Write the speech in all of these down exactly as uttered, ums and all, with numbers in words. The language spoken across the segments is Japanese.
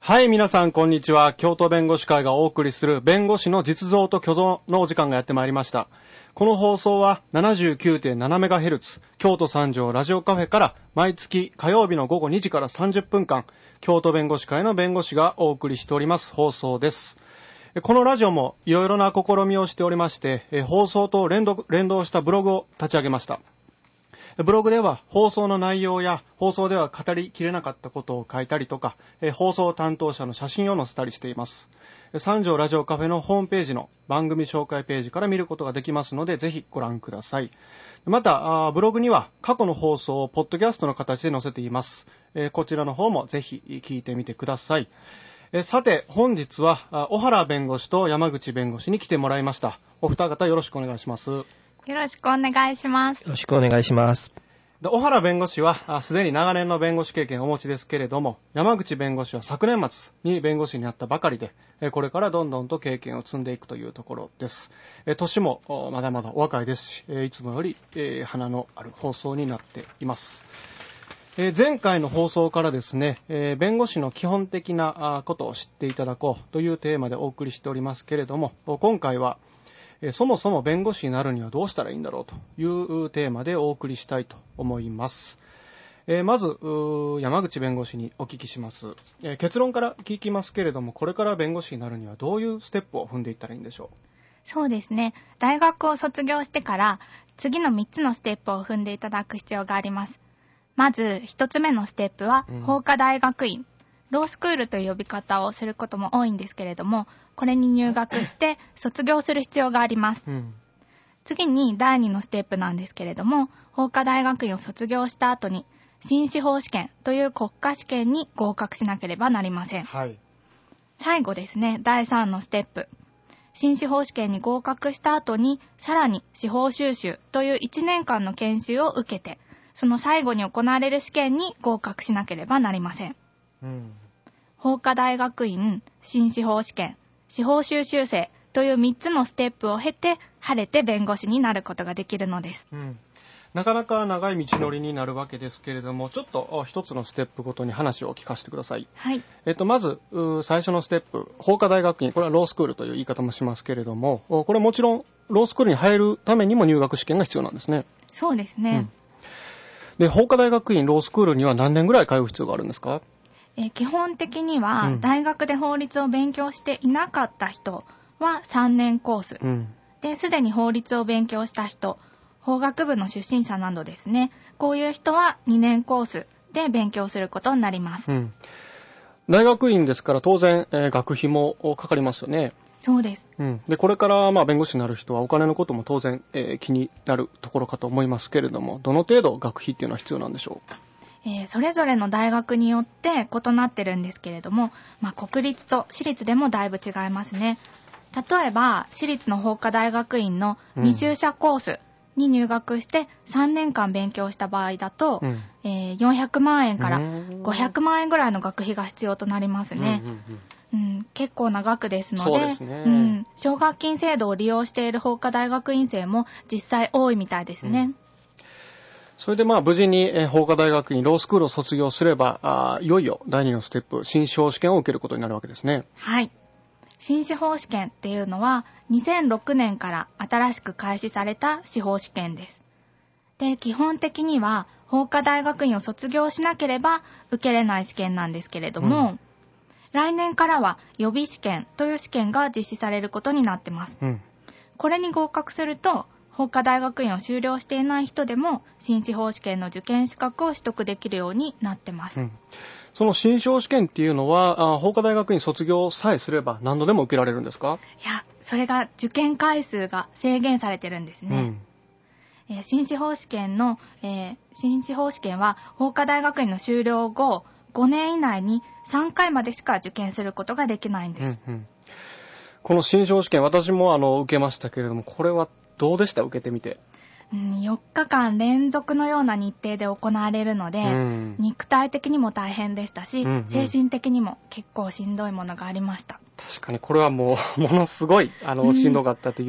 はい、皆さんこんにちは。京都弁護士会がお送りする弁護士の実像と虚像のお時間がやってまいりました。この放送は ななじゅうきゅうてんななメガヘルツ 京都三条ラジオカフェから毎月火曜日の午後にじからさんじゅっぷんかん、京都弁護士会の弁護士がお送りしております放送です。このラジオもいろいろな試みをしておりまして、放送と連動、連動したブログを立ち上げました。ブログでは放送の内容や放送では語りきれなかったことを書いたりとか、放送担当者の写真を載せたりしています。三条ラジオカフェのホームページの番組紹介ページから見ることができますので、ぜひご覧ください。また、ブログには過去の放送をポッドキャストの形で載せています。こちらの方もぜひ聞いてみてください。さて、本日は小原弁護士と山口弁護士に来てもらいました。お二方よろしくお願いします。 よろしくお願いします。 よろしくお願いします。 小原弁護士はすでに長年の弁護士経験をお持ちですけれども、山口弁護士は昨年末に弁護士になったばかりで、これからどんどんと経験を積んでいくというところです。年もまだまだお若いですし、いつもより花のある放送になっています。前回の放送からですね、弁護士の基本的なことを知っていただこうというテーマでお送りしておりますけれども、今回はそもそも弁護士になるにはどうしたらいいんだろうというテーマでお送りしたいと思います。えー、まず山口弁護士にお聞きします。えー、結論から聞きますけれども、これから弁護士になるにはどういうステップを踏んでいったらいいんでしょう。 そうですね。大学を卒業してから次のみっつのステップを踏んでいただく必要があります。まずひとつめのステップは、うん、法科大学院ロースクールという呼び方をすることも多いんですけれども、これに入学して卒業する必要があります。うん、次にだいにのステップなんですけれども、法科大学院を卒業した後に新司法試験という国家試験に合格しなければなりません。はい、最後ですね、だいさんのステップ。新司法試験に合格した後にさらに司法修習といういちねんかんの研修を受けて、その最後に行われる試験に合格しなければなりません。うん、法科大学院、新司法試験、司法修習生というみっつのステップを経て晴れて弁護士になることができるのです。うん、 なかなか長い道のりになるわけですけれども、ちょっと一つのステップごとに話を聞かせてください。はい。えっと、まず最初のステップ、法科大学院、これはロースクールという言い方もしますけれども、これもちろんロースクールに入るためにも入学試験が必要なんですね。 そうですね。 うん、で、法科大学院ロースクールには何年ぐらい通う必要があるんですか？ え基本的には大学で法律を勉強していなかった人はさんねんコース、うん、ですでに法律を勉強した人、法学部の出身者などですね、こういう人はにねんコースで勉強することになります。うん、 大学院ですから当然、えー、学費もかかりますよね。 そうです。 うん、でこれからまあ弁護士になる人はお金のことも当然、えー、気になるところかと思いますけれども、どの程度学費っていうのは必要なんでしょう？ えー、それぞれの大学によって異なってるんですけれども、まあ、国立と私立でもだいぶ違いますね。例えば私立の法科大学院の未修者コースに入学してさんねんかん勉強した場合だと、うんえー、よんひゃくまんえんからごひゃくまんえんぐらいの学費が必要となりますね。うんうんうんうん、結構な額ですの で, そうですね、 うん、奨学金制度を利用している法科大学院生も実際多いみたいですね。うん、 それでまあ無事に、えー、法科大学院ロースクールを卒業すれば、あいよいよだいにのステップ、新司法試験を受けることになるわけですね。 はい。新司法試験っていうのはにせんろくねんから新しく開始された司法試験です。で、基本的には法科大学院を卒業しなければ受けれない試験なんですけれども、うん、来年からは予備試験という試験が実施されることになってます。うん、これに合格すると法科大学院を修了していない人でも新司法試験の受験資格を取得できるようになってます。うん、 その新司法試験っていうのはあ法科大学院卒業さえすれば何度でも受けられるんですか？ いや、それが受験回数が制限されてるんですね。うんえー、新司法試験の、えー、新司法試験は法科大学院の修了後ごねん以内にさんかいまでしか受験することができないんです。うんうん、 この新司法試験、私もあの受けましたけれども、これはどうでした？受けてみて。 うん、よっかかん連続のような日程で行われるので、うん、肉体的にも大変でしたし、うんうん、精神的にも結構しんどいものがありました。 確かにこれはもうものすごいあのしんどかったという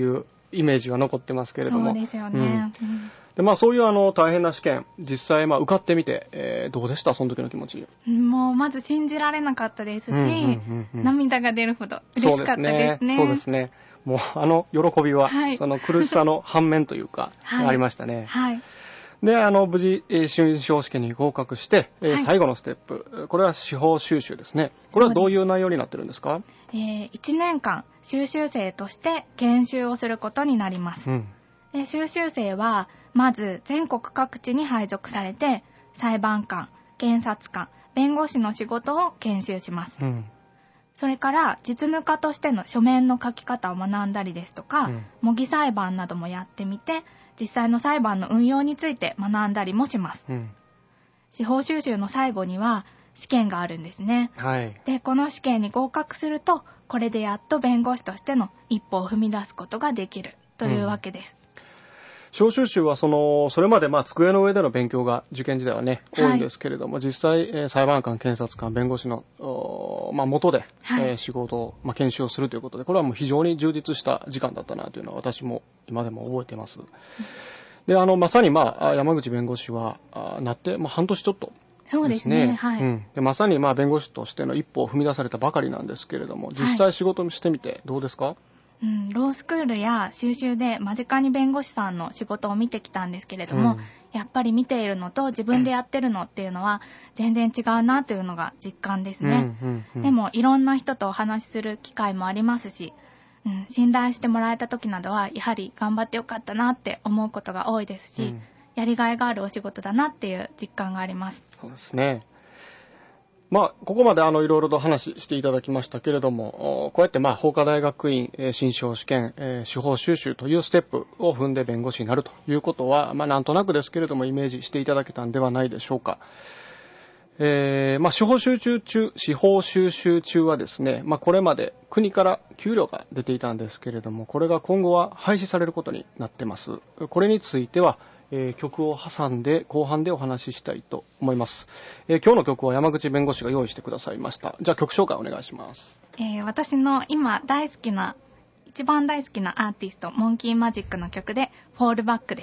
イメージは残ってますけれども。 そうですよね。 うんうんでまあ、そういうあの大変な試験、実際まあ受かってみて、えーどうでしたその時の気持ち。 もうまず信じられなかったですし、 うんうんうんうん涙が出るほど嬉しかったですね。 そうですね。もうあの喜びは、 はいその苦しさの反面というか、 はいありましたね。 はい。 で、あの、無事、えー修士試験に合格して、えーはい最後のステップ、これは司法修習ですね。これはどういう内容になってるんですか？ えー、いちねんかん修習生として研修をすることになります。 うん。 で修習生はまず全国各地に配属されて、裁判官、検察官、弁護士の仕事を研修します。 うん。 それから実務家としての書面の書き方を学んだりですとか、 うん模擬裁判などもやってみて、実際の裁判の運用について学んだりもします。 うん。 司法修習の最後には試験があるんですね。 はい。 で、この試験に合格すると、これでやっと弁護士としての一歩を踏み出すことができるというわけです。 司法修習はその、それまでまあ机の上での勉強が受験時代はね、多いんですけれども、はい、実際、えー裁判官、検察官、弁護士の、まあ、元で、 はいえー仕事を、まあ、研修をするということで、これはもう非常に充実した時間だったなというのは私も今でも覚えています。うん、で、あの、まさにまあ、山口弁護士は、あなって、まあ、半年ちょっと、 そうですね。はい。 うん、でまさにまあ弁護士としての一歩を踏み出されたばかりなんですけれども、実際仕事してみてどうですか？はいうん、ロースクールや修習で間近に弁護士さんの仕事を見てきたんですけれども、うん、やっぱり見ているのと自分でやってるのっていうのは全然違うなというのが実感ですね。うんうんうん、でもいろんな人とお話しする機会もありますし、うん、信頼してもらえた時などはやはり頑張ってよかったなって思うことが多いですし、うん、やりがいがあるお仕事だなっていう実感があります。 そうですね。まあ、ここまであのいろいろと話していただきましたけれども、こうやってまあ法科大学院、えー、新司法試験、えー、司法修習というステップを踏んで弁護士になるということは、まあなんとなくですけれどもイメージしていただけたんではないでしょうか。えー、まあ司法修習中、司法修習中はですね、まあこれまで国から給料が出ていたんですけれども、これが今後は廃止されることになってます。これについては、えー、曲を挟んで後半でお話ししたいと思います、えー、今日の曲は山口弁護士が用意してくださいました。じゃあ曲紹介お願いします。 えー、私の今大好きな一番大好きなアーティストモンキーマジックの曲でフォールバックです。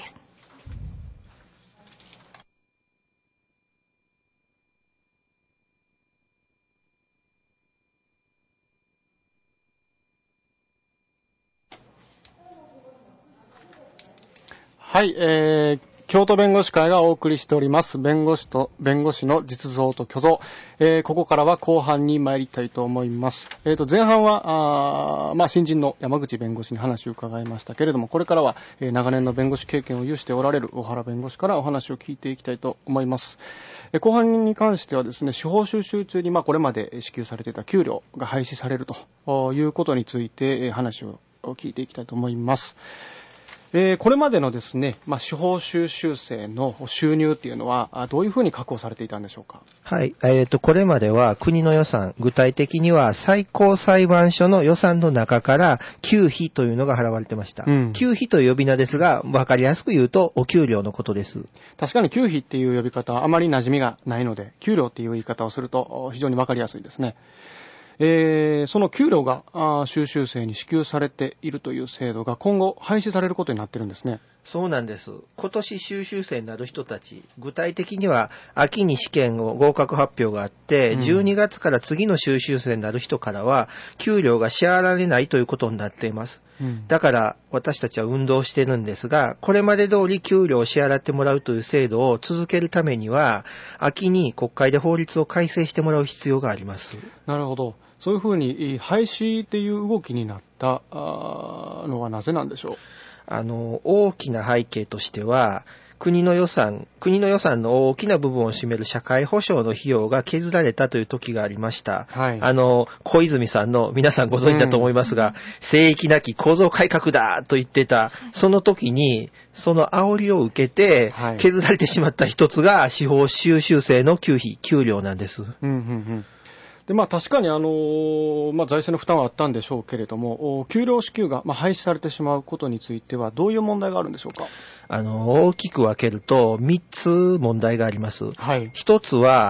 はい、えー、京都弁護士会がお送りしております弁護士と弁護士の実像と虚像、えー、ここからは後半に参りたいと思います。えーと前半はあまあ新人の山口弁護士に話を伺いましたけれども、これからは、えー、長年の弁護士経験を有しておられる小原弁護士からお話を聞いていきたいと思います。えー、後半に関してはですね、司法修習中にまあこれまで支給されていた給料が廃止されるということについて、えー、話を聞いていきたいと思います。えー、これまでのですね、まあ、司法修習生の収入っていうのはどういうふうに確保されていたんでしょうか？ はい、えーと、これまでは国の予算、具体的には最高裁判所の予算の中から給費というのが払われてました。うん、給費という呼び名ですが、わかりやすく言うとお給料のことです。 確かに給費っていう呼び方はあまり馴染みがないので、給料っていう言い方をすると非常にわかりやすいですね。えー、その給料が修習生に支給されているという制度が今後廃止されることになってるんですね。 そうなんです。今年修習生になる人たち、具体的には秋に試験を合格発表があって、うん、じゅうにがつから次の修習生になる人からは給料が支払われないということになっています。うん、だから私たちは運動してるんですが、これまで通り給料を支払ってもらうという制度を続けるためには、秋に国会で法律を改正してもらう必要があります。 なるほど。そういうふうに廃止っていう動きになったのはなぜなんでしょう？ あの、大きな背景としては、国の予算、国の予算の大きな部分を占める社会保障の費用が削られたという時がありました。はい、あの、小泉さんの皆さんご存知だと思いますが、うん、聖域なき構造改革だと言ってた、その時に、その煽りを受けて、削られてしまった一つが司法修習生の給費、給料なんです。うんうんうんでまあ、確かに、あのまあ、財政の負担はあったんでしょうけれども、給料支給が、まあ、廃止されてしまうことについてはどういう問題があるんでしょうか？ あの大きく分けるとみっつ問題があります。はい、ひとつは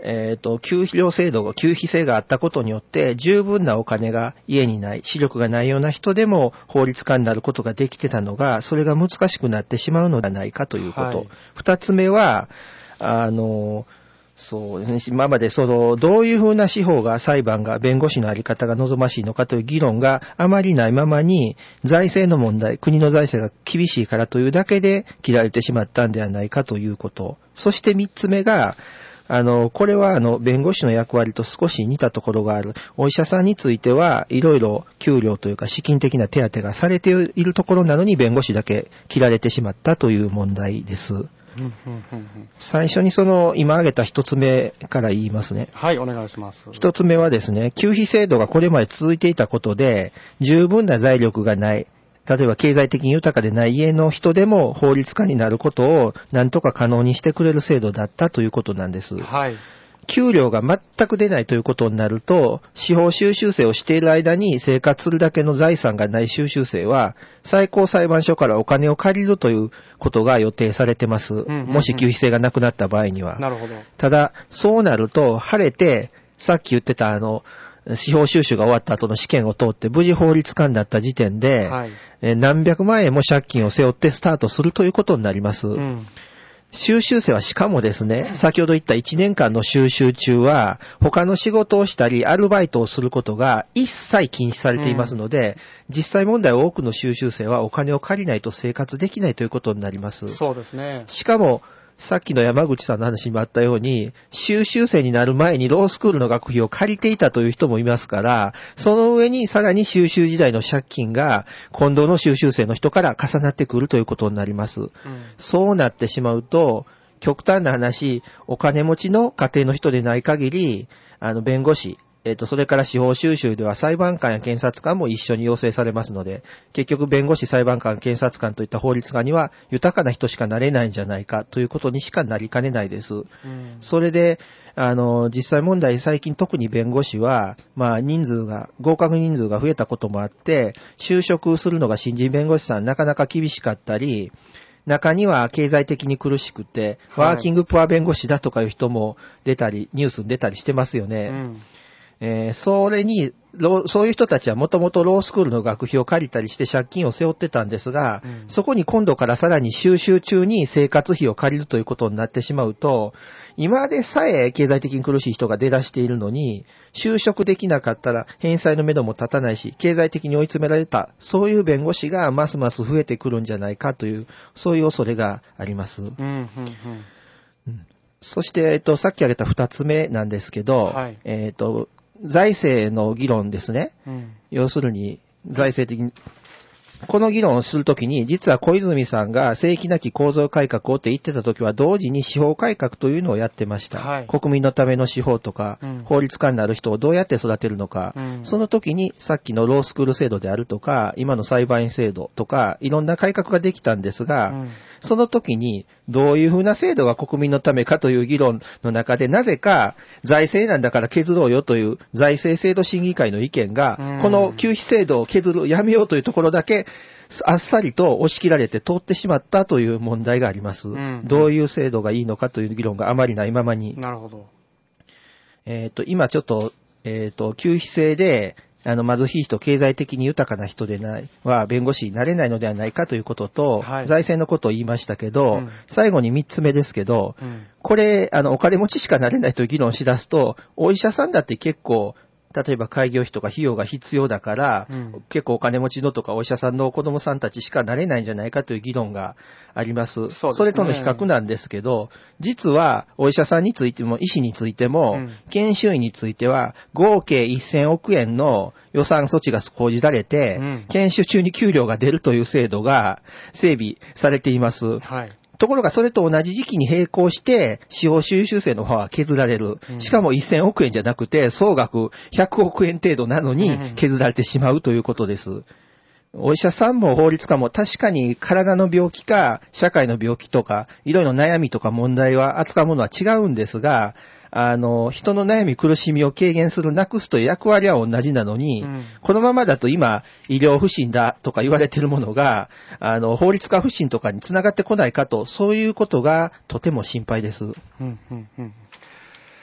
えっと、給料制度が、給費制があったことによって、十分なお金が家にない、視力がないような人でも法律家になることができてたのが、それが難しくなってしまうのではないかということ。はい、二つ目は、あの、そうですね。今までその、どういうふうな司法が、裁判が、弁護士のあり方が望ましいのかという議論があまりないままに、財政の問題、国の財政が厳しいからというだけで切られてしまったんではないかということ。そして三つ目が、あの、これはあの、弁護士の役割と少し似たところがある。お医者さんについては、いろいろ給料というか資金的な手当がされているところなのに、弁護士だけ切られてしまったという問題です。最初にその、今挙げた一つ目から言いますね。 はい、お願いします。 一つ目はですね、給費制度がこれまで続いていたことで、十分な財力がない。例えば経済的に豊かでない家の人でも法律家になることを何とか可能にしてくれる制度だったということなんです。 はい。 給料が全く出ないということになると、司法修習生をしている間に生活するだけの財産がない修習生は、最高裁判所からお金を借りるということが予定されてます。うんうんうん、もし給費制がなくなった場合には。 なるほど。 ただ、そうなると、晴れて、さっき言ってたあの、司法修習が終わった後の試験を通って無事法律家になった時点で、はい、え何百万円も借金を背負ってスタートするということになります。うん、修習生はしかもですね、先ほど言ったいちねんかんの修習中は、他の仕事をしたり、アルバイトをすることが一切禁止されていますので、うん、実際問題多くの修習生はお金を借りないと生活できないということになります。 そうですね。 しかも、さっきの山口さんの話にもあったように、修習生になる前にロースクールの学費を借りていたという人もいますから、その上にさらに修習時代の借金が今度の修習生の人から重なってくるということになります。うん、そうなってしまうと、極端な話、お金持ちの家庭の人でない限り、あの、弁護士、えっと、それから司法修習では裁判官や検察官も一緒に要請されますので、結局弁護士、裁判官、検察官といった法律家には豊かな人しかなれないんじゃないかということにしかなりかねないです。うん、それで、あの、実際問題最近特に弁護士は、まあ人数が、合格人数が増えたこともあって、就職するのが新人弁護士さんなかなか厳しかったり、中には経済的に苦しくて、はい、ワーキングプア弁護士だとかいう人も出たり、ニュースに出たりしてますよね。うんえー、それに、そういう人たちはもともとロースクールの学費を借りたりして借金を背負ってたんですが、うん、そこに今度からさらに修習中に生活費を借りるということになってしまうと、今でさえ経済的に苦しい人が出だしているのに、就職できなかったら返済のめども立たないし、経済的に追い詰められた、そういう弁護士がますます増えてくるんじゃないかという、そういう恐れがあります。うんうんうんうん、そして、えっと、さっき挙げた二つ目なんですけど、はい、えっと、財政の議論ですね。うん、要するに、財政的に。この議論をするときに、実は小泉さんが正規なき構造改革をって言ってたときは、同時に司法改革というのをやってました。はい、国民のための司法とか、うん、法律家になる人をどうやって育てるのか、うん、その時にさっきのロースクール制度であるとか、今の裁判員制度とか、いろんな改革ができたんですが、うん、その時にどういうふうな制度が国民のためかという議論の中で、なぜか財政なんだから削ろうよという財政制度審議会の意見が、うん、この給費制度を削る、やめようというところだけ、あっさりと押し切られて通ってしまったという問題があります。うん、どういう制度がいいのかという議論があまりないままに。 なるほど。 えっと、今ちょっと、えっと、給費制で、あの、貧しい人、経済的に豊かな人でない、は、弁護士になれないのではないかということと、はい、財政のことを言いましたけど、うん、最後に三つ目ですけど、うん、これ、あの、お金持ちしかなれないという議論しだすと、お医者さんだって結構、例えば開業費とか費用が必要だから、うん、結構お金持ちのとかお医者さんの子供さんたちしかなれないんじゃないかという議論があります。そうですね。それとの比較なんですけど、実はお医者さんについても医師についても、うん、研修医については合計せんおくえんの予算措置が講じられて、うん、研修中に給料が出るという制度が整備されています。はい。ところがそれと同じ時期に並行して司法修習生の方は削られる。しかもせんおくえんじゃなくて総額ひゃくおくえん程度なのに削られてしまうということです。お医者さんも法律家も確かに体の病気か社会の病気とかいろいろ悩みとか問題は扱うものは違うんですが、あの、人の悩み苦しみを軽減する、なくすという役割は同じなのに、うん、このままだと今、医療不信だとか言われているものが、あの、法律家不信とかにつながってこないかと、そういうことがとても心配です。うんうんうん、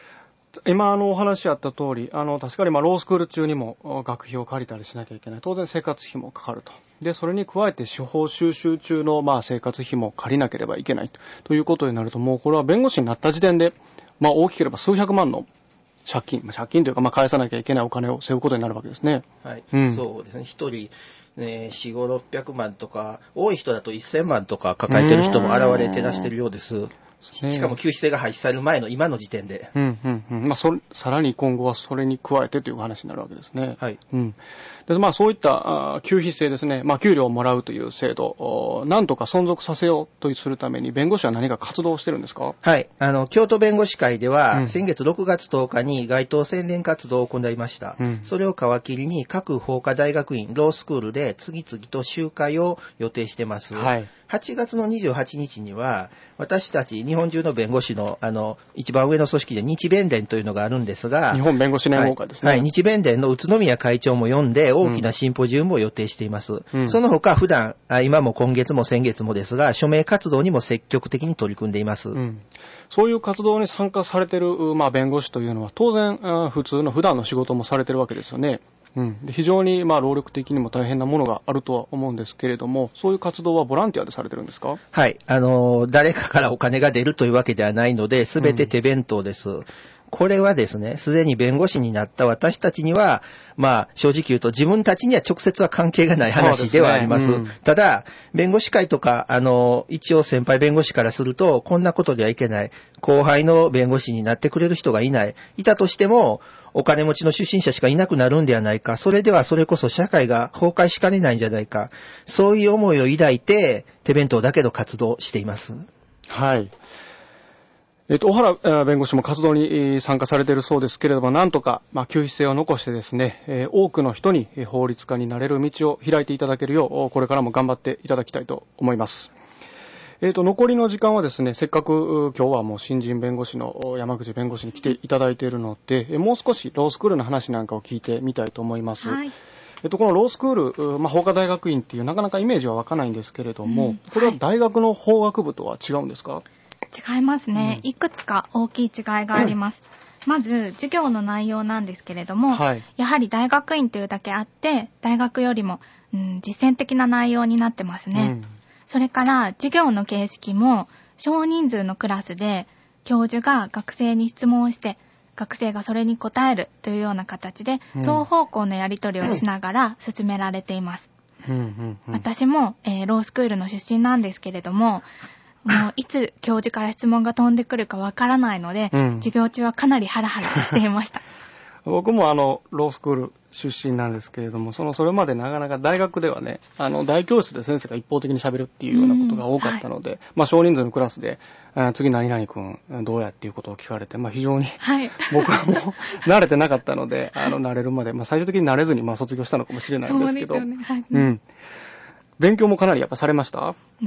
今あのお話あった通り、あの確かにまあロースクール中にも学費を借りたりしなきゃいけない。当然生活費もかかると。で、それに加えて司法修習中のまあ生活費も借りなければいけないということになると、もうこれは弁護士になった時点で、まあ大きければ数百万の借金、まあ、借金というかまあ返さなきゃいけないお金を背負うことになるわけですね。 はい、うん、そうですね。一人ね、よん、ご、ろっぴゃくまんとか、多い人だとせんまんとか抱えてる人も現れてらしてるようです。しかも給付制が廃止される前の今の時点で。 うんうんうん。まあそ、さらに今後はそれに加えてという話になるわけですね。 はい。 うん。で、まあそういったあ給費制ですね。まあ給料をもらうという制度、なんとか存続させようとするために弁護士は何か活動してるんですか？ はい。あの、京都弁護士会では、うん、先月ろくがつとおかに街頭宣伝活動を行いました。うん、それを皮切りに各法科大学院、ロースクールで次々と集会を予定してます。はい。はちがつのにじゅうはちにちには、私たち日本中の弁護士の、あの、一番上の組織で日弁連というのがあるんですが、 日本弁護士連合会ですね。 はい、はい、日弁連の宇都宮会長も呼んで、大きなシンポジウムを予定しています。うん、その他、普段、今も今月も先月もですが、署名活動にも積極的に取り組んでいます。 うん、そういう活動に参加されている、まあ、弁護士というのは、当然、普通の普段の仕事もされているわけですよね。うん、で非常にまあ労力的にも大変なものがあるとは思うんですけれども、そういう活動はボランティアでされてるんですか？ はい。あの、誰かからお金が出るというわけではないので、すべて手弁当です。うん、これはですね、すでに弁護士になった私たちには、まあ、正直言うと自分たちには直接は関係がない話ではあります。そうですね。うん、ただ、弁護士会とか、あの、一応先輩弁護士からすると、こんなことではいけない。後輩の弁護士になってくれる人がいない。いたとしても、お金持ちの出身者しかいなくなるんではないか。それではそれこそ社会が崩壊しかねないんじゃないか。そういう思いを抱いて、手弁当だけど活動しています。 はい。えっと、小原弁護士も活動に参加されているそうですけれども、なんとか、まあ、給費制を残してですね、えー、多くの人に法律家になれる道を開いていただけるよう、これからも頑張っていただきたいと思います。えっと、残りの時間はですね、せっかく今日はもう新人弁護士の山口弁護士に来ていただいているので、もう少しロースクールの話なんかを聞いてみたいと思います。はい。えっと、このロースクール、まあ、法科大学院っていうなかなかイメージは湧かないんですけれども、うん、これは大学の法学部とは違うんですか？ 違いますね、うん、いくつか大きい違いがあります、うん、まず授業の内容なんですけれども、はい、やはり大学院というだけあって大学よりも、うん、実践的な内容になってますね、うん、それから授業の形式も少人数のクラスで教授が学生に質問をして学生がそれに答えるというような形で、うん、双方向のやり取りをしながら進められています、うんうんうん、私も、えー、ロースクールの出身なんですけれども、もういつ教授から質問が飛んでくるかわからないので、うん、授業中はかなりハラハラしていました。 僕もあのロースクール出身なんですけれども、そのそれまでなかなか大学ではね、あの大教室で先生が一方的に喋るっていうようなことが多かったので、はい、まあ少人数のクラスで次何々君どうやっていうことを聞かれて、まあ非常に、はい、僕はもう慣れてなかったので、あの慣れるまで、まあ最終的に慣れずにまあ卒業したのかもしれないんですけど、そうですよね、はい、うん。勉強もかなりやっぱされました？ うん、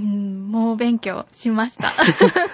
もう勉強しました。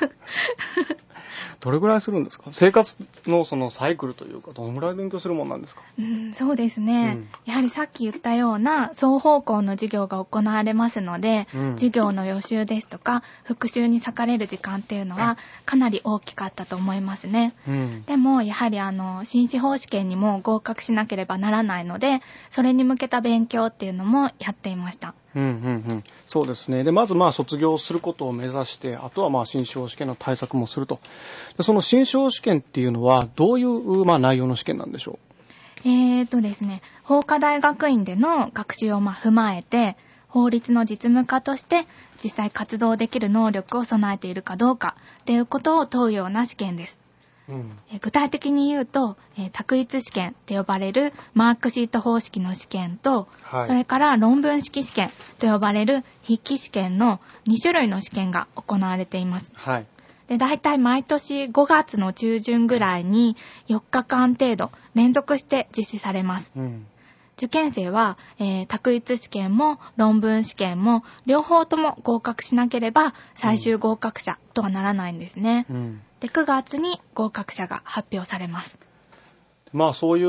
どれぐらいするんですか？生活のそのサイクルというか、どのぐらい勉強するもんなんですか？ うん、そうですね、うん、やはりさっき言ったような双方向の授業が行われますので、うん、授業の予習ですとか復習に割かれる時間っていうのはかなり大きかったと思いますね、うん、でもやはりあの新司法試験にも合格しなければならないので、それに向けた勉強っていうのもやっていました。 うんうんうん、そうですね。で、まずまあ卒業することを目指して、あとはまあ新司法試験の対策もすると。で、その新司法試験っていうのはどういうまあ内容の試験なんでしょう？えーとですね、法科大学院での学習をまあ踏まえて、法律の実務家として実際活動できる能力を備えているかどうかっていうことを問うような試験です。うん、具体的に言うと、えー、択一試験って呼ばれるマークシート方式の試験と、はい、それから論文式試験と呼ばれる筆記試験のに種類の試験が行われています。はい、で、だいたい毎年ごがつの中旬ぐらいによっかかん程度連続して実施されます。うん、受験生は、えー、択一試験も論文試験も両方とも合格しなければ最終合格者とはならないんですね。うん、で、くがつに合格者が発表されます。 まあそういう、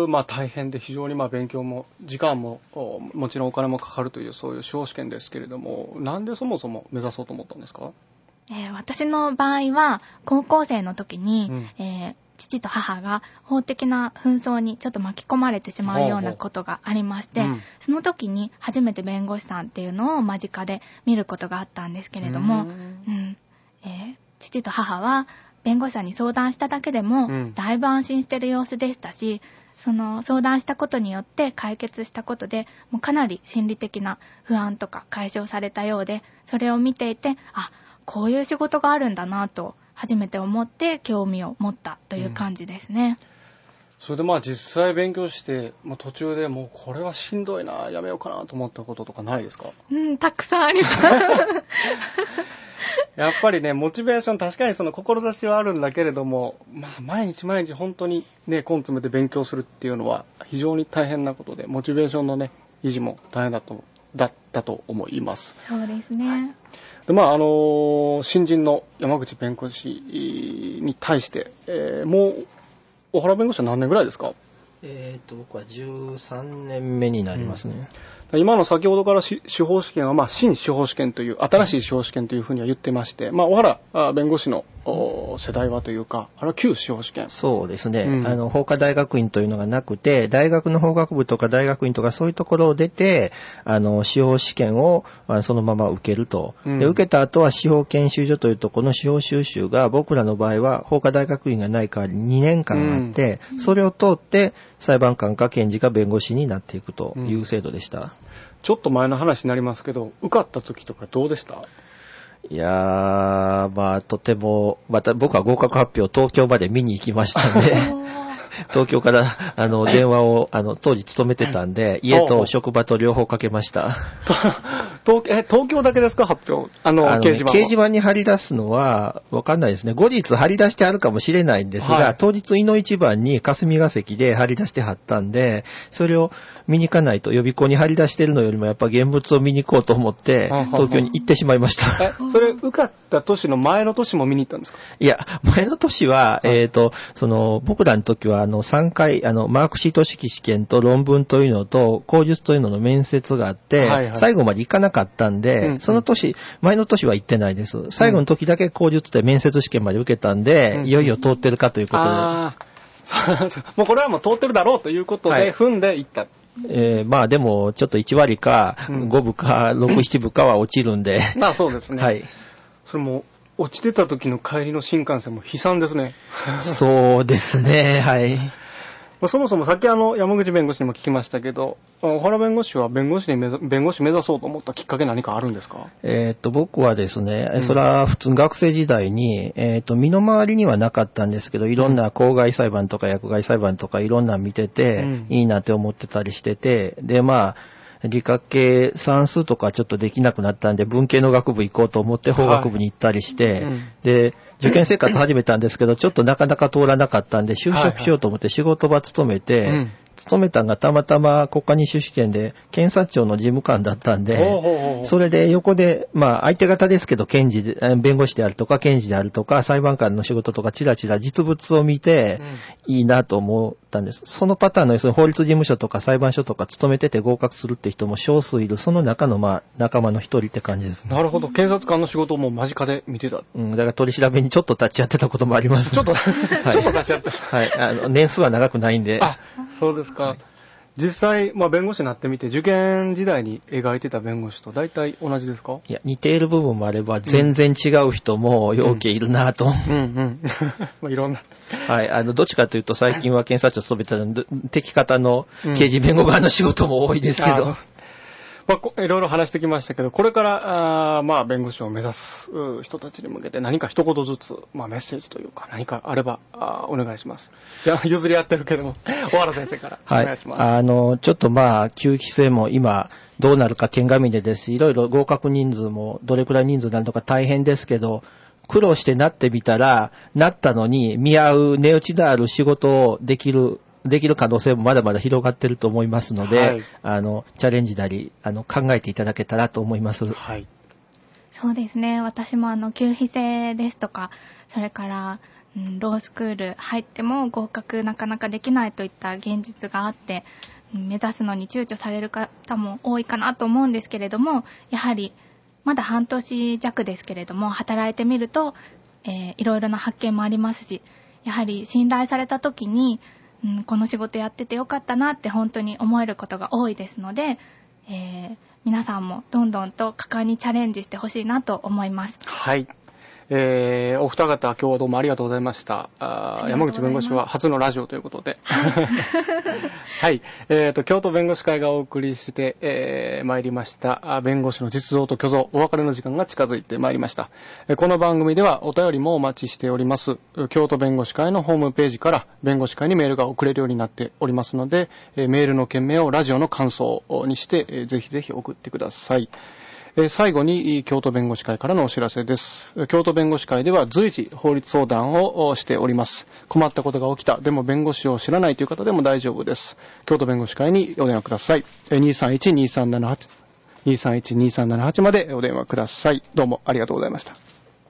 まあ大変で非常にまあ勉強も時間ももちろんお金もかかるというそういう司法試験ですけれども、なんでそもそも目指そうと思ったんですか？ えー、私の場合は高校生の時に、うん、えー父と母が法的な紛争にちょっと巻き込まれてしまうようなことがありまして、うん、その時に初めて弁護士さんっていうのを間近で見ることがあったんですけれども、うんうんえー、父と母は弁護士さんに相談しただけでもだいぶ安心してる様子でしたし、その相談したことによって解決したことでもうかなり心理的な不安とか解消されたようで、それを見ていて、あ、こういう仕事があるんだなと初めて思って興味を持ったという感じですね、うん、 それでまあ実際勉強して、まあ、途中でもうこれはしんどいな、やめようかなと思ったこととかないですか？ うん、たくさんありますやっぱりね、モチベーション、確かにその志はあるんだけれども、まあ、毎日毎日本当にね、根詰めて勉強するっていうのは非常に大変なことで、モチベーションのね、維持も大変だとだったと思います。 そうですね。はい、 でまああのー、新人の山口弁護士に対して、えー、もう小原弁護士は何年ぐらいですか？ えー、と僕はじゅうさんねんめになりますね、 うん、今の先ほどから司法試験は、まあ、新司法試験という新しい司法試験というふうには言ってまして、まあ、小原弁護士の世代はというか、あれは旧司法試験。 そうですね、うん、あの法科大学院というのがなくて、大学の法学部とか大学院とかそういうところを出て、あの司法試験をそのまま受けると、うん、で受けた後は司法研修所というところの司法修習が、僕らの場合は法科大学院がない代わりにねんかんあって、うん、それを通って裁判官か検事か弁護士になっていくという制度でした、うん、 ちょっと前の話になりますけど、受かった時とかどうでした？ いやー、まあ、とても、また僕は合格発表東京まで見に行きましたんで、東京から、あの、電話を、あの、当時勤めてたんで、家と職場と両方かけました。 東, え東京だけですか、発表？あの、あのね、掲示板。 掲示板に貼り出すのは、わかんないですね。後日貼り出してあるかもしれないんですが、はい、当日、井の一番に霞が関で貼り出して貼ったんで、それを見に行かないと、予備校に貼り出してるのよりも、やっぱ現物を見に行こうと思って、東京に行ってしまいました。 え、それ、受かった年の前の年も見に行ったんですか？ いや、前の年は、えっと、その、僕らの時は、あの、さんかい、あの、マークシート式試験と論文というのと、口述というのの面接があって、はいはい、最後まで行かなかったんで、うんうん、その年、前の年は行ってないです。最後の時だけ口述で面接試験まで受けたんで、うん、いよいよ通ってるかということで。あもうこれはもう通ってるだろうということで、踏んで行った。はい、 えー、まあでも、ちょっといち割か、ごぶか、ろく、ななぶかは落ちるんで。 まあそうですね。 はい。 それも、落ちてた時の帰りの新幹線も悲惨ですね。 そうですね、はい。 そもそもさっきあの山口弁護士にも聞きましたけど、小原弁護士は弁護士に目弁護士目指そうと思ったきっかけ何かあるんですか？ えっと僕はですね、うん、それは普通学生時代に、えっと身の回りにはなかったんですけど、いろんな公害裁判とか薬害裁判とかいろんな見てて、うん、いいなって思ってたりしてて、でまあ理科系算数とかちょっとできなくなったんで文系の学部行こうと思って法学部に行ったりして、はいうん、で受験生活始めたんですけどちょっとなかなか通らなかったんで就職しようと思って仕事場勤めて、はいはいうん勤めたのがたまたま国家認証試験で検察庁の事務官だったんで、ほうほうほうそれで横で、まあ相手方ですけど検事で、弁護士であるとか検事であるとか裁判官の仕事とかチラチラ実物を見て、うん、いいなと思ったんです。そのパターンの要するに法律事務所とか裁判所とか勤めてて合格するって人も少数いる、その中のまあ仲間の一人って感じですね。 なるほど。検察官の仕事をもう間近で見てた。 うん、だから取り調べにちょっと立ち会ってたこともあります。 ちょっと、はい、ちょっと立ち会ってた。 はい。あの、年数は長くないんで。 あ、そうですか。はい実際、まあ、弁護士になってみて、受験時代に描いてた弁護士と大体同じですか？ いや、似ている部分もあれば、全然違う人もようけいるなと。 うん、うん、うん。まあ、いろんな。 はい、あの、どっちかというと、最近は検察庁勤めてたので、敵方の刑事弁護側の仕事も多いですけど。うんまあ、いろいろ話してきましたけど、これから、あまあ、弁護士を目指す人たちに向けて何か一言ずつ、まあ、メッセージというか何かあればあお願いします。じゃあ、譲り合ってるけども、小原先生からお願いします。 はい。あの、ちょっとまあ、給費制も今、どうなるか鑑みでですし、いろいろ合格人数もどれくらい人数になるのか大変ですけど、苦労してなってみたら、なったのに見合う値打ちのある仕事をできる、できる可能性もまだまだ広がっていると思いますので、はい、あのチャレンジなりあの考えていただけたらと思います。 はい、 そうですね。私もあの給費制ですとか、それから、うん、ロースクール入っても合格なかなかできないといった現実があって、目指すのに躊躇される方も多いかなと思うんですけれども、やはりまだ半年弱ですけれども働いてみると、えー、いろいろな発見もありますし、 やはり信頼された時に、うん、この仕事やっててよかったなって本当に思えることが多いですので、えー、皆さんもどんどんと果敢にチャレンジしてほしいなと思います。 はい。えー、お二方今日はどうもありがとうございました。あ山口弁護士は初のラジオということで。はい。えーと、京都弁護士会がお送りして、えー、参りました。弁護士の実像と虚像、お別れの時間が近づいてまいりました。この番組ではお便りもお待ちしております。京都弁護士会のホームページから弁護士会にメールが送れるようになっておりますので、メールの件名をラジオの感想にして、ぜひぜひ送ってください。最後に京都弁護士会からのお知らせです。京都弁護士会では随時法律相談をしております。困ったことが起きた、でも弁護士を知らないという方でも大丈夫です。京都弁護士会にお電話ください。にさんいち にさんななはち にさんいち にさんななはちまでお電話ください。どうもありがとうございました。